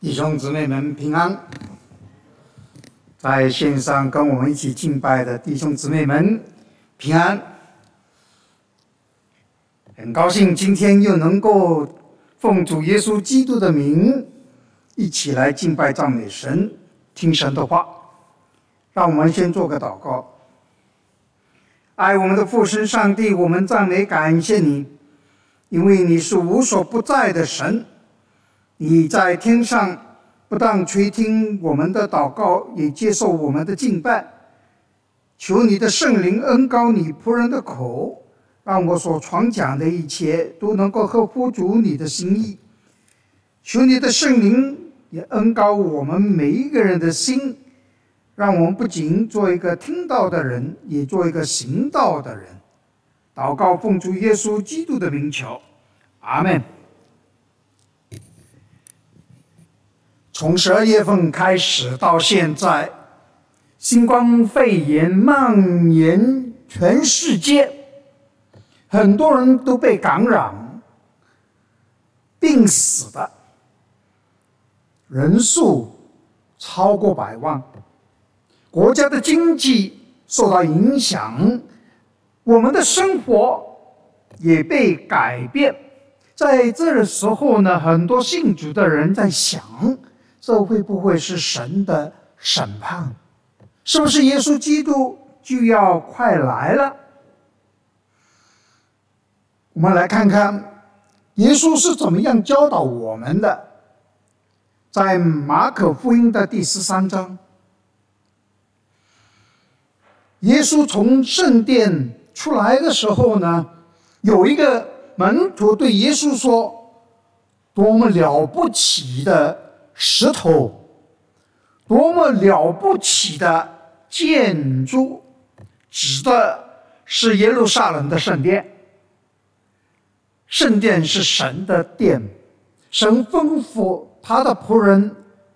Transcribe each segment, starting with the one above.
弟兄姊妹们平安，在线上跟我们一起敬拜的弟兄姊妹们平安。很高兴今天又能够奉主耶稣基督的名一起来敬拜赞美神，听神的话。让我们先做个祷告。爱我们的父神上帝，我们赞美感谢你，因为你是无所不在的神，你在天上不但垂听我们的祷告，也接受我们的敬拜。求你的圣灵恩膏你仆人的口，让我所传讲的一切都能够合乎主你的心意。求你的圣灵也恩膏我们每一个人的心，让我们不仅做一个听道的人，也做一个行道的人。祷告奉主耶稣基督的名求，阿们。从12月份开始到现在，新冠肺炎蔓延全世界，很多人都被感染，病死的人数超过100万，国家的经济受到影响，我们的生活也被改变。在这个时候呢，很多信主的人在想，这会不会是神的审判？是不是耶稣基督就要快来了？我们来看看耶稣是怎么样教导我们的。在马可福音的第13章，耶稣从圣殿出来的时候呢，有一个门徒对耶稣说：多么了不起的石头，多么了不起的建筑，指的是耶路撒冷的圣殿。圣殿是神的殿，神吩咐他的仆人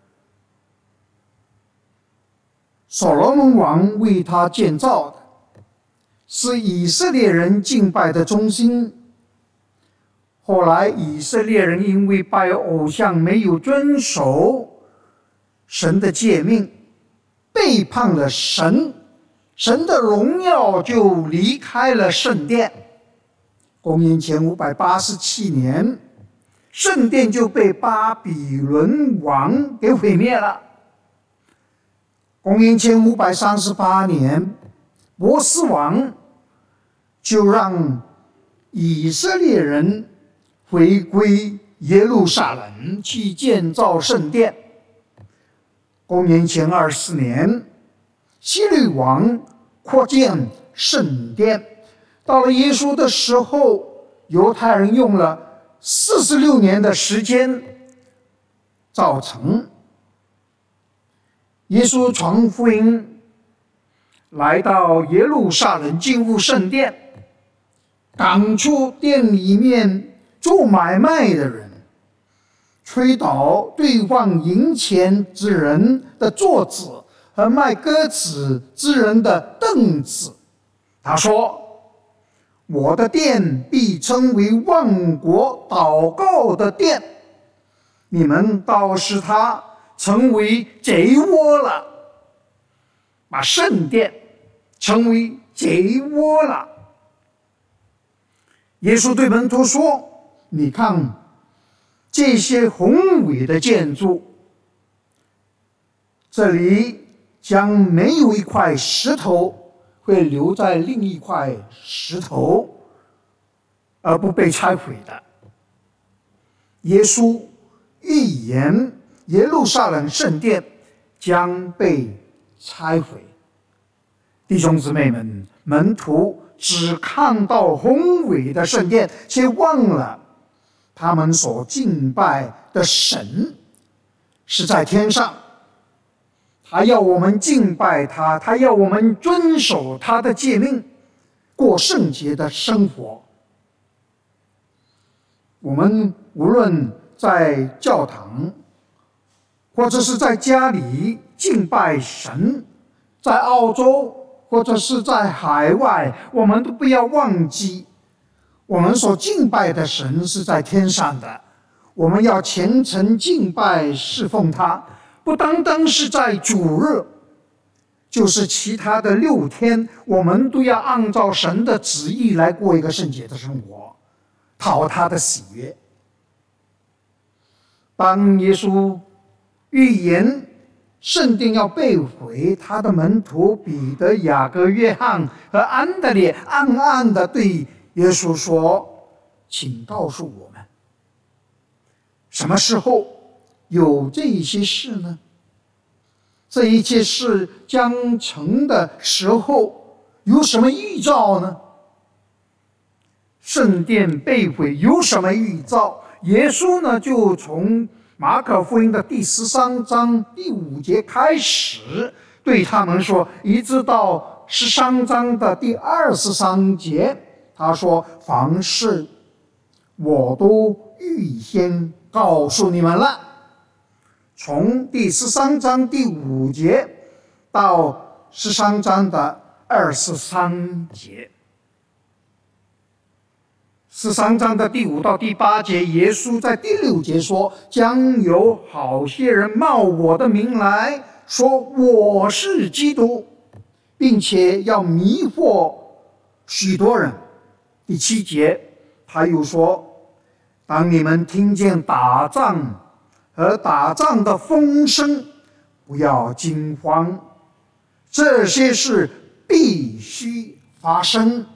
所罗门王为他建造的，是以色列人敬拜的中心。后来以色列人因为拜偶像，没有遵守神的诫命，背叛了神，神的荣耀就离开了圣殿。公元前587年，圣殿就被巴比伦王给毁灭了。公元前538年，波斯王就让以色列人回归耶路撒冷去建造圣殿。公元前24年，希律王扩建圣殿。到了耶稣的时候，犹太人用了46年的时间造成。耶稣传福音来到耶路撒冷，进入圣殿，赶出店里面做买卖的人，推倒兑换银钱之人的桌子和卖鸽子之人的凳子。他说：我的殿必称为万国祷告的殿，你们倒使它成为贼窝了，把圣殿成为贼窝了。耶稣对门徒说：你看这些宏伟的建筑，这里将没有一块石头会留在另一块石头而不被拆毁的。耶稣预言耶路撒冷圣殿将被拆毁。弟兄姊妹们，门徒只看到宏伟的圣殿，却忘了他们所敬拜的神是在天上，他要我们敬拜他，他要我们遵守他的诫命，过圣洁的生活。我们无论在教堂或者是在家里敬拜神，在澳洲或者是在海外，我们都不要忘记，我们所敬拜的神是在天上的。 我们要虔诚敬拜侍奉他，不单单是在主日，就是其他的6天，我们都要按照神的旨意来过一个圣洁的生活，讨他的喜悦。当耶稣预言圣殿要被毁，他的门徒彼得、雅各、约翰和安德烈暗暗地对耶稣说：请告诉我们，什么时候有这些事呢？这一切事将成的时候有什么预兆呢？圣殿被毁有什么预兆？耶稣呢，就从马可福音的第13章第5节开始对他们说，一直到13章的第23节，他说：凡事我都预先告诉你们了。从第13章第5节到13章的23节，13章的第5到第8节，耶稣在第6节说：将有好些人冒我的名来说我是基督，并且要迷惑许多人。第7节他又说：当你们听见打仗和打仗的风声，不要惊慌，这些事必须发生。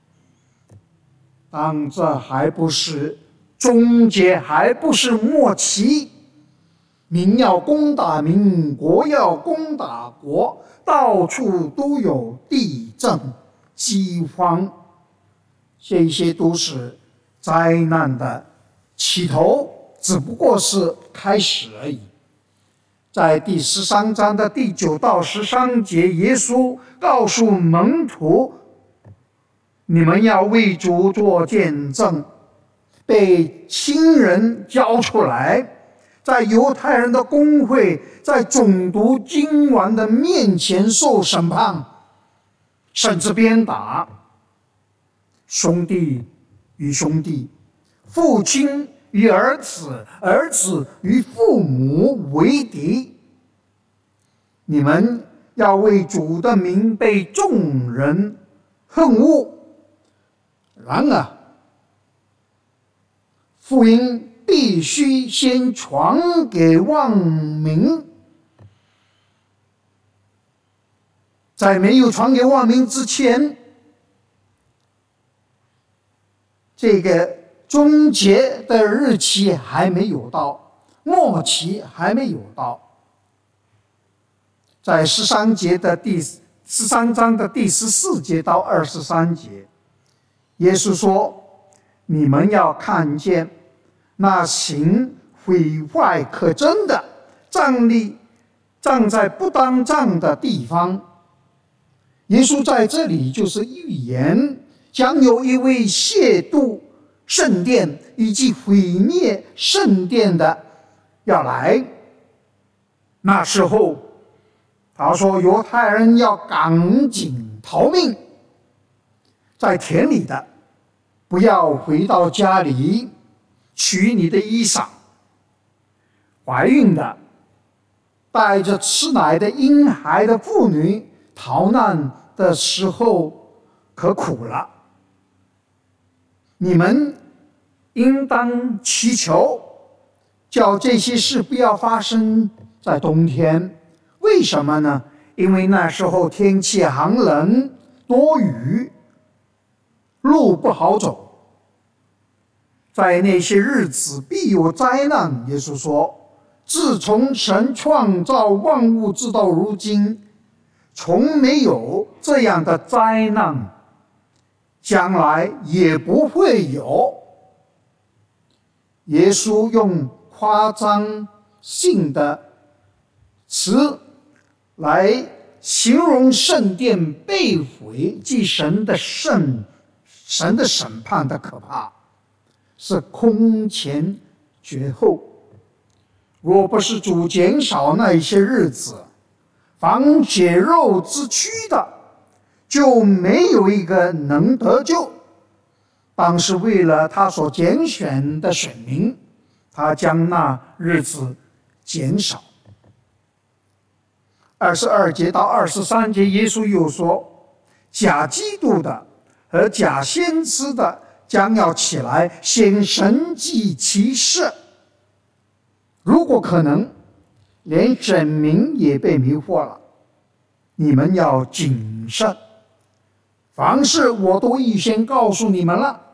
但这还不是终结，还不是末期。民要攻打民，国要攻打国，到处都有地震、饥荒，这些都是灾难的起头，只不过是开始而已。在第13章的第9到13节，耶稣告诉门徒，你们要为主做见证，被亲人交出来，在犹太人的公会，在总督君王的面前受审判，甚至鞭打。兄弟与兄弟，父亲与儿子，儿子与父母为敌。你们要为主的名被众人恨恶。然而，福音必须先传给万民。在没有传给万民之前，这个终结的日期还没有到，末期还没有到。在13章的第14节到23节，耶稣说：你们要看见那行毁坏可憎的站在不当站的地方。耶稣在这里就是预言，将有一位亵渎圣殿以及毁灭圣殿的要来。那时候他说，犹太人要赶紧逃命，在田里的不要回到家里取你的衣裳，怀孕的带着吃奶的婴孩的妇女逃难的时候可苦了。你们应当祈求，叫这些事不要发生在冬天。为什么呢？因为那时候天气寒冷，多雨，路不好走。在那些日子必有灾难。耶稣说，自从神创造万物直到如今，从没有这样的灾难，将来也不会有。耶稣用夸张性的词来形容圣殿被毁即神的审判的可怕，是空前绝后。若不是主减少那一些日子，凡血肉之躯的就没有一个能得救。但是为了他所拣选的选民， 他将那日子减少。22节到23节，耶稣又说，假基督的和假先知的将要起来显神迹奇事，如果可能，连神明也被迷惑了。你们要谨慎，凡事我都预先告诉你们了。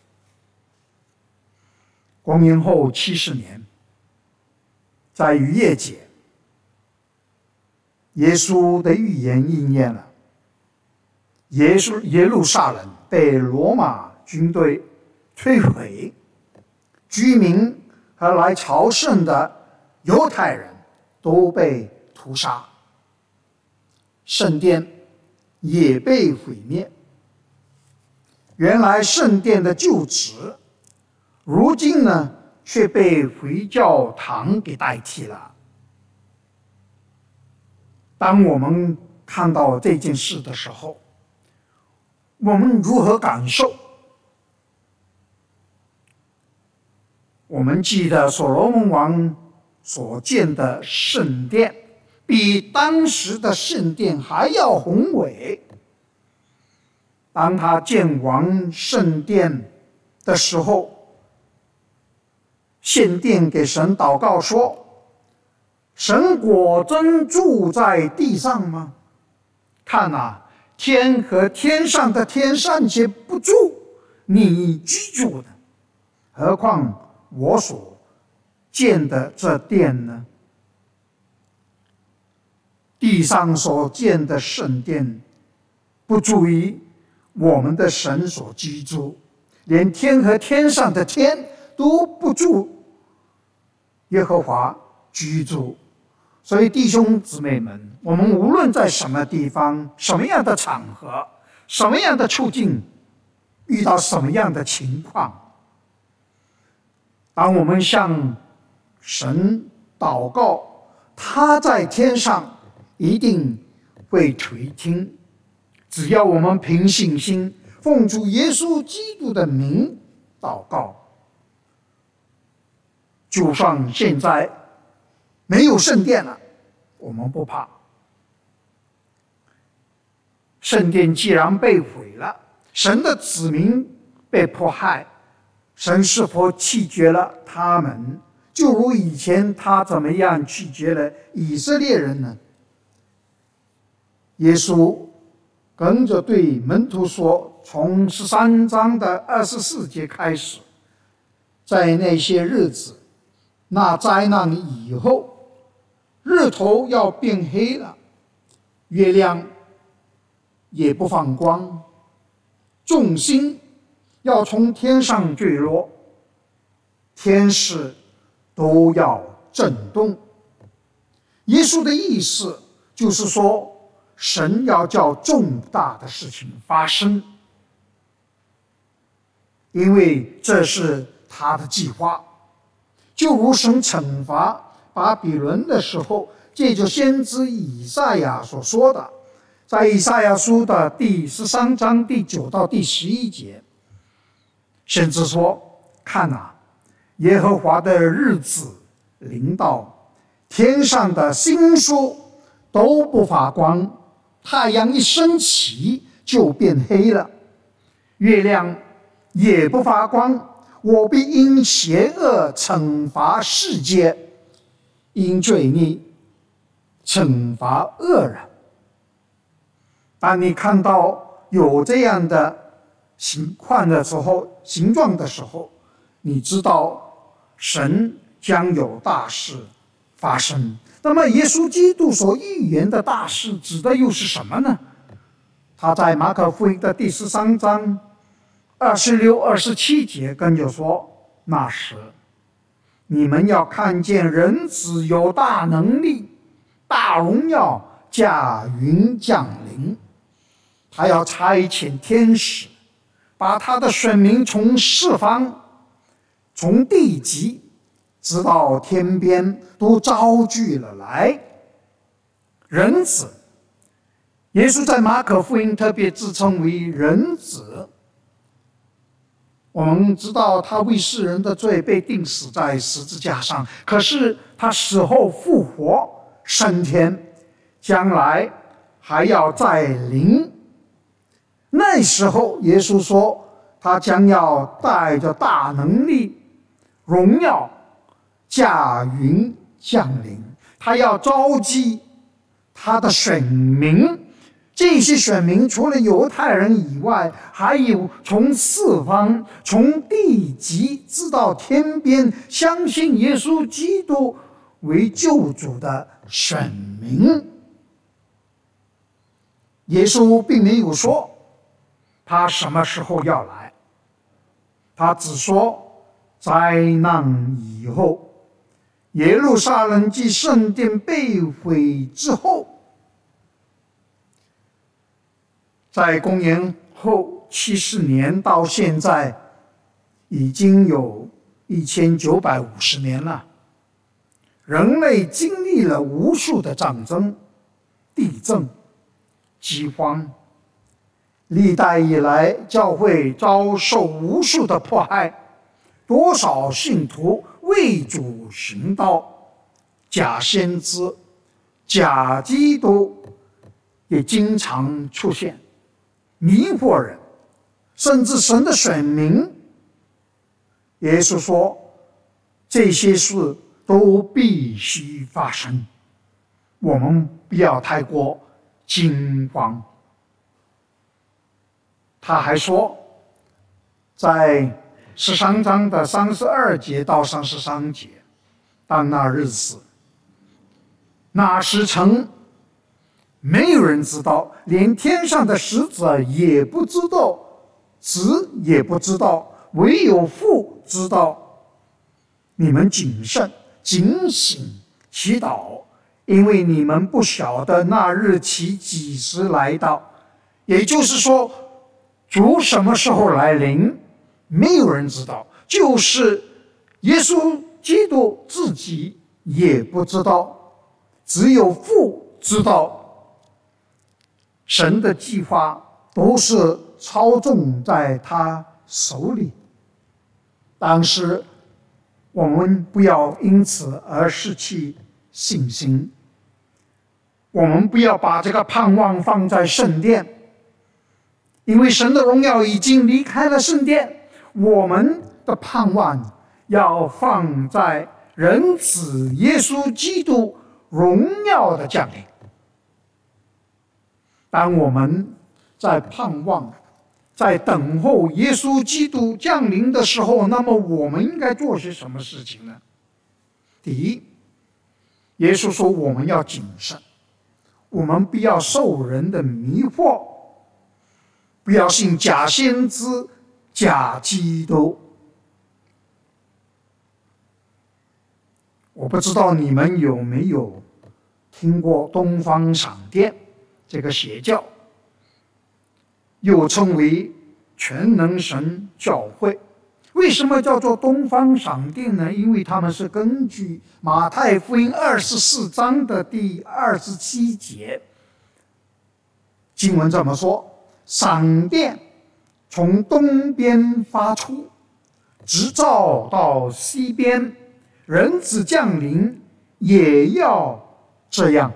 公元后70年，在逾越节，耶稣的预言应验了。耶路撒冷被罗马军队摧毁，居民和来朝圣的犹太人都被屠杀，圣殿也被毁灭。原来圣殿的旧址，如今呢却被回教堂给代替了。当我们看到这件事的时候，我们如何感受？我们记得所罗门王所建的圣殿，比当时的圣殿还要宏伟。当他建完圣殿的时候，献殿给神祷告说，神果真住在地上吗？看啊，天和天上的天尚且不住你居住的，何况我所建的这殿呢？地上所建的圣殿不足以我们的神所居住，连天和天上的天都不住耶和华居住。所以弟兄姊妹们，我们无论在什么地方、什么样的场合、什么样的处境，遇到什么样的情况，当我们向神祷告，他在天上一定会垂听。只要我们凭信心奉主耶稣基督的名祷告，就算现在没有圣殿了，我们不怕。圣殿既然被毁了，神的子民被迫害，神是否弃绝了他们？就如以前他怎么样弃绝了以色列人呢？耶稣跟着对门徒说，从13章的24节开始，在那些日子，那灾难以后，日头要变黑了，月亮也不放光，众星要从天上坠落，天势都要震动。耶稣的意思就是说，神要叫重大的事情发生，因为这是他的计划。就如神惩罚巴比伦的时候，借着先知以赛亚所说的，在以赛亚书的第13章第9到第11节，先知说，看啊，耶和华的日子临到，天上的星宿都不发光，太阳一升起就变黑了，月亮也不发光。我必因邪恶惩罚世界，因罪孽惩罚恶人。当你看到有这样的情况的时候，形状的时候，你知道神将有大事发生。那么耶稣基督所预言的大事指的又是什么呢？他在马可福音的第13章26、27节跟着说，那时你们要看见人子有大能力、大荣耀驾云降临，他要差遣天使，把他的选民从四方、从地极直到天边都招聚了来。人子，耶稣在马可福音特别自称为人子， 我们知道他为世人的罪被钉死在十字架上，可是他死后复活升天，将来还要再临。那时候耶稣说他将要带着大能力荣耀驾云降临，他要召集他的选民。这些选民除了犹太人以外，还有从四方从地极直到天边相信耶稣基督为救主的选民。耶稣并没有说他什么时候要来，他只说灾难以后，耶路撒冷及圣殿被毁之后，在公元后70年到现在已经有1950年了。人类经历了无数的战争、地震、饥荒，历代以来教会遭受无数的迫害，多少信徒为主寻道，假先知、假基督也经常出现，迷惑人，甚至神的选民。耶稣说这些事都必须发生，我们不要太过惊慌。他还说，在13章的32节到33节，当那日子，那时辰，没有人知道，连天上的使者也不知道，子也不知道，唯有父知道。你们谨慎警醒祈祷，因为你们不晓得那日期几时来到。也就是说，主什么时候来临，没有人知道，就是耶稣基督自己也不知道，只有父知道。神的计划都是操纵在他手里，但是我们不要因此而失去信心，我们不要把这个盼望放在圣殿，因为神的荣耀已经离开了圣殿，我们的盼望要放在人子耶稣基督荣耀的降临。当我们在盼望、在等候耶稣基督降临的时候，那么我们应该做些什么事情呢？第一，耶稣说我们要谨慎，我们不要受人的迷惑，不要信假先知、假基督。我不知道你们有没有听过东方闪电这个邪教，又称为全能神教会。为什么叫做东方闪电呢？因为他们是根据马太福音24章的第27节，经文这么说：闪电从东边发出，直照到西边，人子降临也要这样。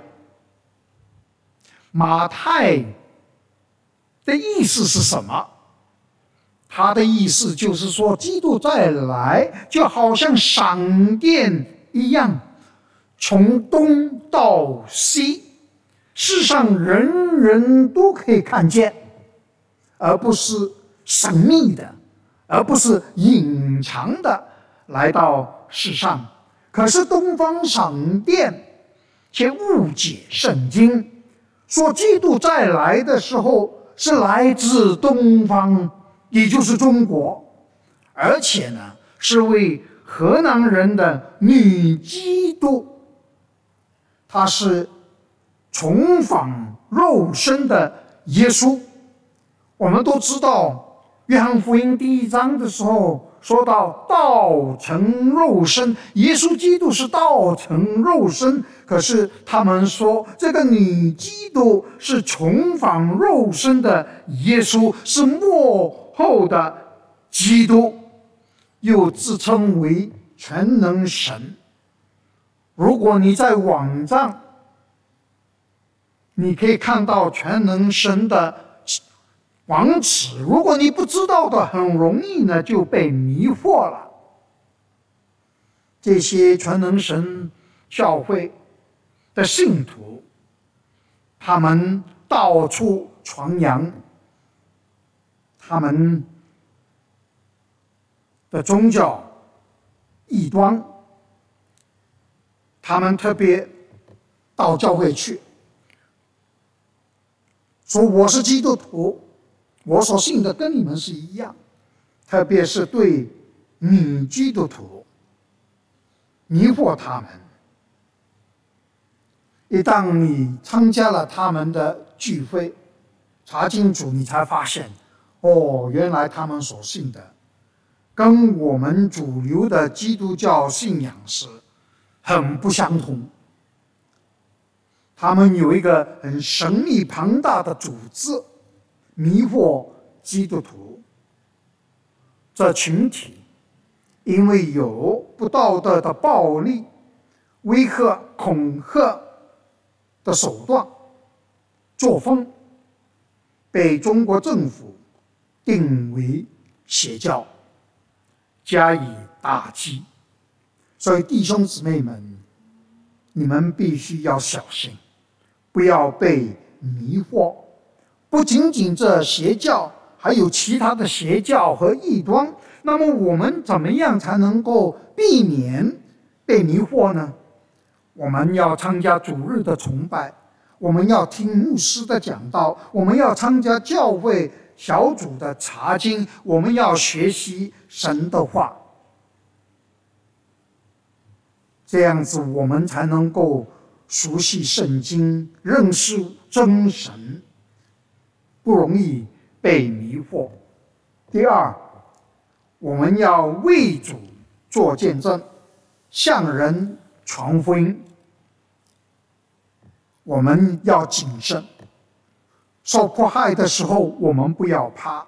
马太的意思是什么？他的意思就是说，基督再来就好像闪电一样，从东到西，世上人人都可以看见，而不是神秘的，而不是隐藏的来到世上。可是东方闪电却误解圣经，说基督再来的时候是来自东方，也就是中国，而且呢是为河南人的女基督，她是重返肉身的耶稣。我们都知道约翰福音第1章的时候说到道成肉身，耶稣基督是道成肉身，可是他们说这个女基督是重返肉身的耶稣，是末后的基督又自称为全能神。如果你在网上，你可以看到全能神的网址，如果你不知道的，很容易呢就被迷惑了。这些全能神教会的信徒，他们到处传扬他们的宗教异端，他们特别到教会去说我是基督徒，我所信的跟你们是一样，特别是对女基督徒迷惑他们。一旦你参加了他们的聚会，查清楚，你才发现，原来他们所信的跟我们主流的基督教信仰是很不相同。他们有一个很神秘庞大的组织，迷惑基督徒。这群体因为有不道德的暴力、威吓、恐吓的手段、作风，被中国政府定为邪教，加以打击。所以弟兄姊妹们，你们必须要小心，不要被迷惑。不仅仅这邪教，还有其他的邪教和异端。那么我们怎么样才能够避免被迷惑呢？我们要参加主日的崇拜，我们要听牧师的讲道，我们要参加教会小组的查经，我们要学习神的话。这样子我们才能够熟悉圣经，认识真神，不容易被迷惑。第二，我们要为主做见证，向人传福音。我们要谨慎，受迫害的时候我们不要怕，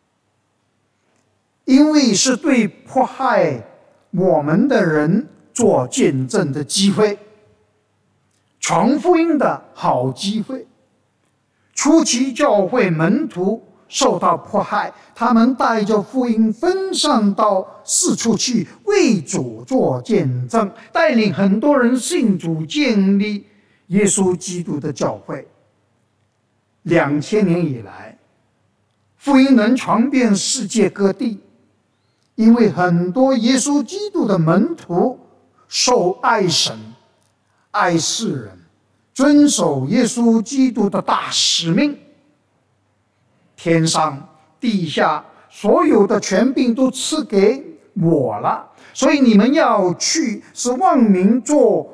因为是对迫害我们的人做见证的机会，传福音的好机会。初期教会门徒受到迫害，他们带着福音分散到四处去，为主做见证，带领很多人信主，建立耶稣基督的教会。2000年以来，福音能传遍世界各地，因为很多耶稣基督的门徒受爱神、爱世人，遵守耶稣基督的大使命。天上地下所有的权柄都赐给我了，所以你们要去，使万民做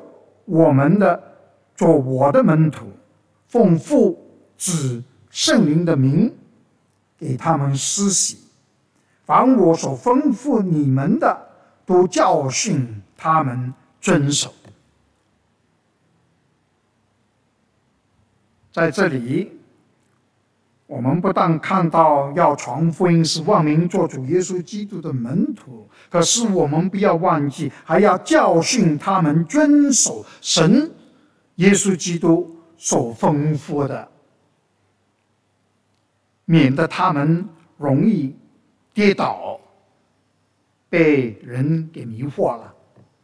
我的门徒，奉父子圣灵的名给他们施洗，凡我所吩咐你们的，都教训他们遵守。在这里，我们不但看到要传福音，使万民做主耶稣基督的门徒，可是我们不要忘记，还要教训他们遵守神耶稣基督所吩咐的，免得他们容易跌倒，被人给迷惑了。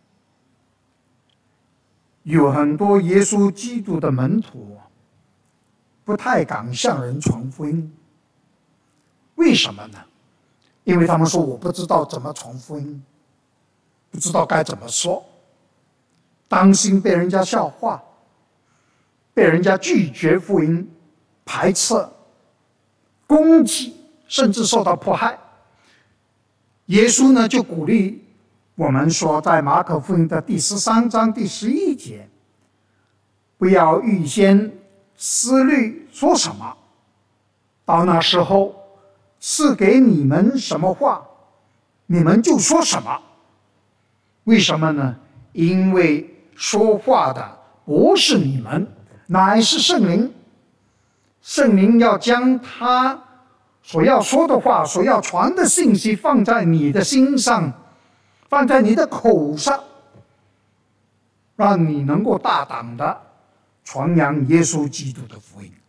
有很多耶稣基督的门徒不太敢向人传福音，为什么呢？因为他们说我不知道怎么传福音，不知道该怎么说，担心被人家笑话，被人家拒绝福音，排斥、攻击，甚至受到迫害。耶稣呢就鼓励我们说，在马可福音的第13章第11节，不要预先思虑说什么，到那时候赐给你们什么话，你们就说什么。为什么呢？因为说话的不是你们，乃是圣灵。圣灵要将他所要说的话，所要传的信息放在你的心上，放在你的口上，让你能够大胆的传扬耶稣基督的福音。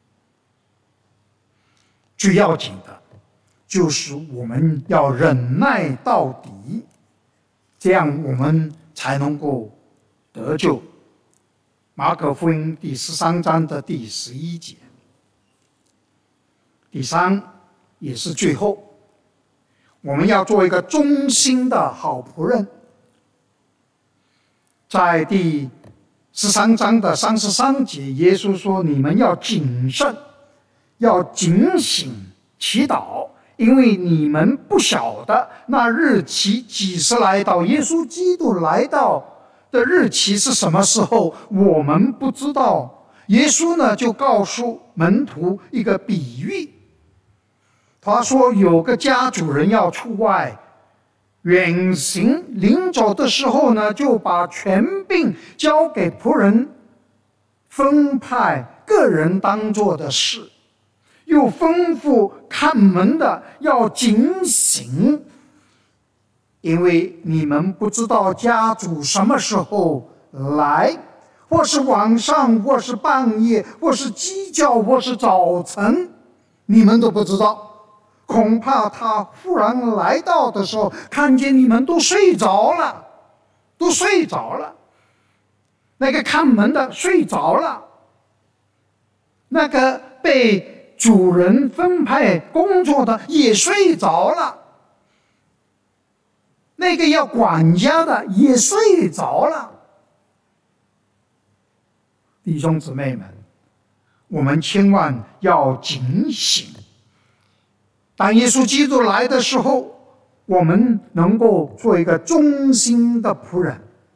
最要紧的就是我们要忍耐到底，这样我们才能够得救。马可福音第13章的第11节。第三，也是最后，我们要做一个忠心的好仆人。在第13章的33节，耶稣说：“你们要谨慎，要警醒祈祷，因为你们不晓得那日期几时来到。”耶稣基督来到的日期是什么时候，我们不知道。耶稣呢，就告诉门徒一个比喻。他说，有个家主人要出外远行，临走的时候呢，就把权柄交给仆人，分派个人当做的事，又吩咐看门的要警醒，因为你们不知道家主什么时候来，或是晚上，或是半夜，或是鸡叫，或是早晨，你们都不知道。恐怕他忽然来到的时候，看见你们都睡着了，那个看门的睡着了，那个被主人分配工作的也睡着了，那个要管家的也睡着了。弟兄姊妹们，我们千万要警醒。当耶稣基督来的时候，我们能够做一个忠心的仆人。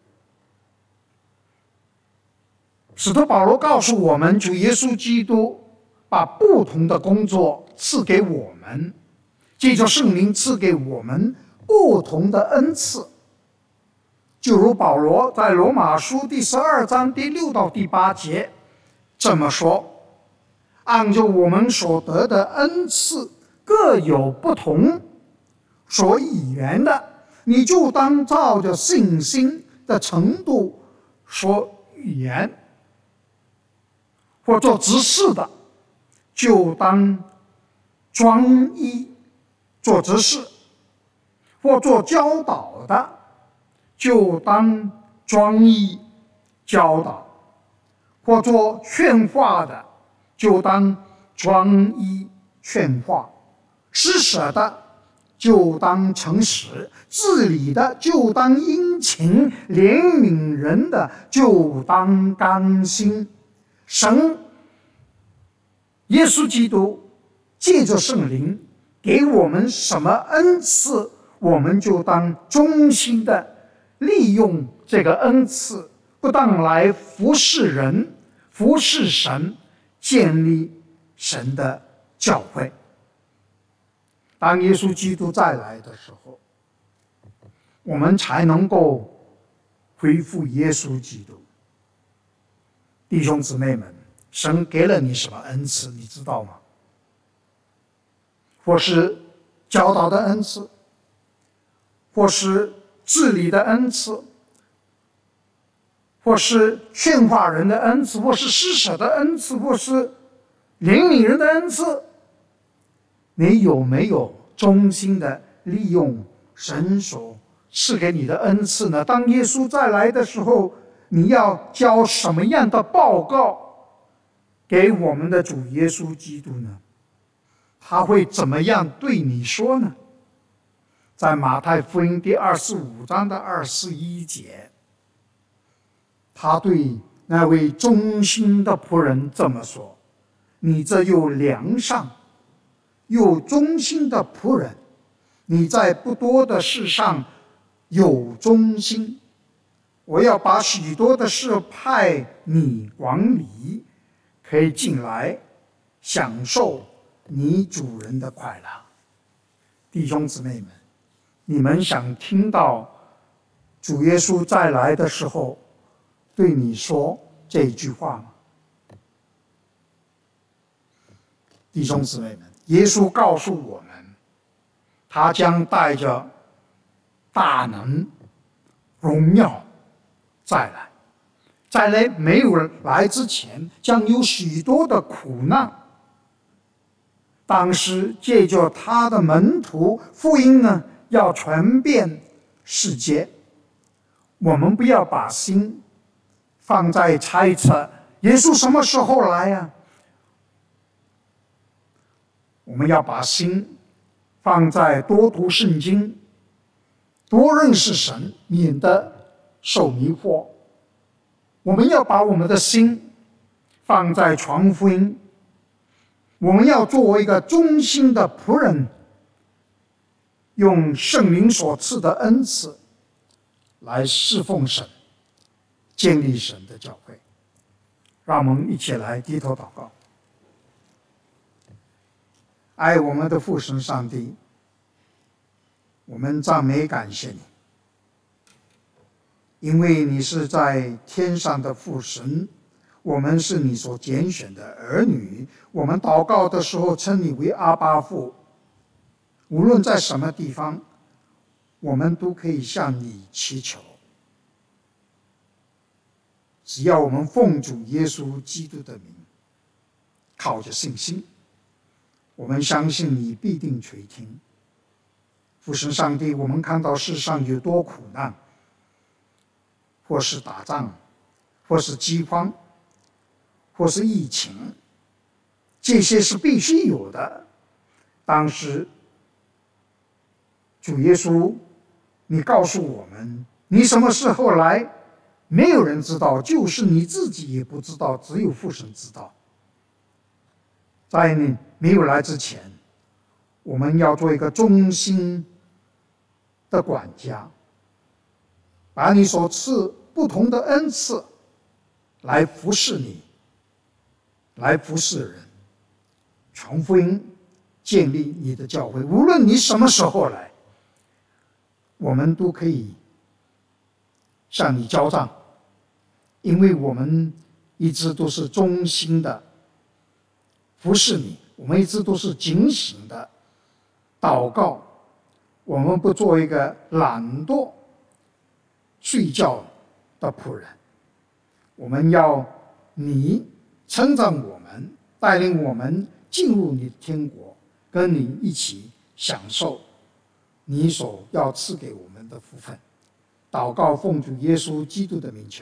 使徒保罗告诉我们，主耶稣基督把不同的工作赐给我们，借着圣灵赐给我们不同的恩赐。就如保罗在罗马书第12章第6到第8节这么说：按照我们所得的恩赐各有不同，所以言的，你就当照着信心的程度说预言；或做执事的，就当专一做执事；或做教导的，就当专一教导；或做劝化的，就当专一劝化；施舍的就当诚实，治理的就当殷勤，怜悯人的就当甘心。神耶稣基督借着圣灵给我们什么恩赐，我们就当忠心的利用这个恩赐，不但来服侍人、服侍神，建立神的教会。当耶稣基督再来的时候，我们才能够恢复耶稣基督。弟兄姊妹们，神给了你什么恩赐，你知道吗？或是教导的恩赐，或是治理的恩赐，或是劝化人的恩赐，或是施舍的恩赐，或是怜悯人的恩赐。你有没有忠心的利用神所赐给你的恩赐呢？当耶稣再来的时候，你要交什么样的报告给我们的主耶稣基督呢？他会怎么样对你说呢？在马太福音第25章的21节，他对那位忠心的仆人这么说：你这又良善又忠心的仆人，你在不多的事上有忠心，我要把许多的事派你管理，可以进来享受你主人的快乐。弟兄姊妹们，你们想听到主耶稣再来的时候对你说这句话吗？弟兄姊妹们， 耶稣告诉我们，他将带着大能、荣耀再来。在没有来之前，将有许多的苦难。当时借着他的门徒，福音呢要传遍世界。我们不要把心放在猜测耶稣什么时候来呀？我们要把心放在多读圣经，多认识神，免得受迷惑。我们要把我们的心放在传福音，我们要作为一个忠心的仆人，用圣灵所赐的恩赐来侍奉神，建立神的教会。让我们一起来低头祷告。爱我们的父神上帝，我们赞美感谢你，因为你是在天上的父神，我们是你所拣选的儿女。我们祷告的时候称你为阿爸父，无论在什么地方，我们都可以向你祈求。只要我们奉主耶稣基督的名，靠着信心，我们相信你必定垂听。父神上帝，我们看到世上有多苦难，或是打仗，或是饥荒，或是疫情，这些是必须有的。当时主耶稣，你告诉我们，你什么时候来，没有人知道，就是你自己也不知道，只有父神知道。在你没有来之前，我们要做一个忠心的管家，把你所赐不同的恩赐来服侍你，来服侍人，传福音，建立你的教会。无论你什么时候来，我们都可以向你交账，因为我们一直都是忠心的服侍你，我们一直都是警醒的祷告，我们不做一个懒惰睡觉的仆人。我们要你成长我们，带领我们进入你的天国，跟你一起享受你所要赐给我们的福分。祷告奉主耶稣基督的名求。